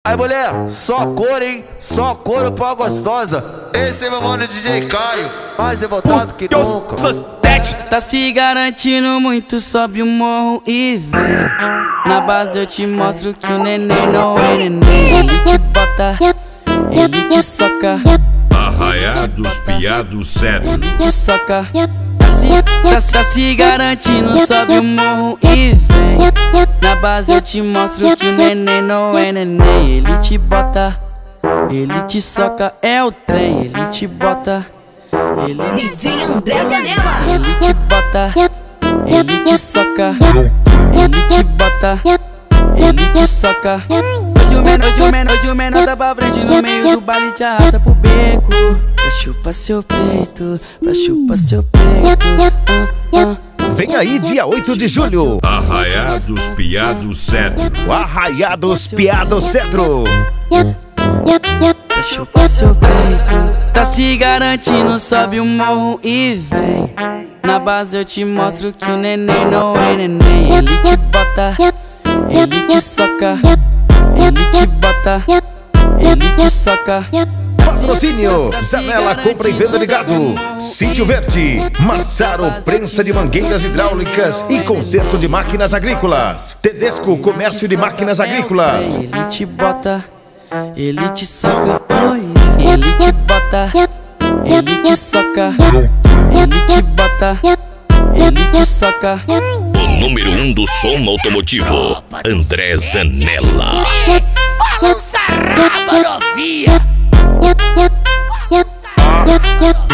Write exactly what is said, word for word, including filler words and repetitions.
Aí mulher, só cor, hein? Só couro pra gostosa. Esse é meu mano D J Caio, mais revoltado que nunca. Tá se garantindo muito, sobe o morro e vem. Na base eu te mostro que o neném não é neném. Ele te bota, ele te soca. Arraiados, piados, sério. Ele te soca. Tá se, tá, tá se garantindo, sobe o morro e vem. Na base eu te mostro que o neném não é neném. Ele te bota, ele te soca, é o trem. Ele te bota, ele te D J André Zanella. Ele te bota, ele te soca. Ele te bota, ele te soca. Hoje o menor, hoje o menor, hoje o menor tá pra frente no meio do baile, te arrasta pro beco. Pra chupar seu peito, pra chupar seu peito. Ah, ah. Vem aí dia oito de julho, Arraiados, piados, sério. o Arraiados Piados Cedro. Pra chupar seu peito. Tá se garantindo, sobe o morro e vem. Na base eu te mostro que o neném não é neném. Ele te bota, ele te soca. Ele te bota, ele te soca. Patrocínio, Zanella Compra e Venda Ligado, Sítio Verde, Massaro Prensa de Mangueiras Hidráulicas e Conserto de Máquinas Agrícolas, Tedesco Comércio de Máquinas Agrícolas. Ele te bota, ele te soca. Oi. Ele te bota, ele te soca. Ele te bota, ele te soca. O número um do som automotivo, André Zanella. Balança a raba, novinha. ah.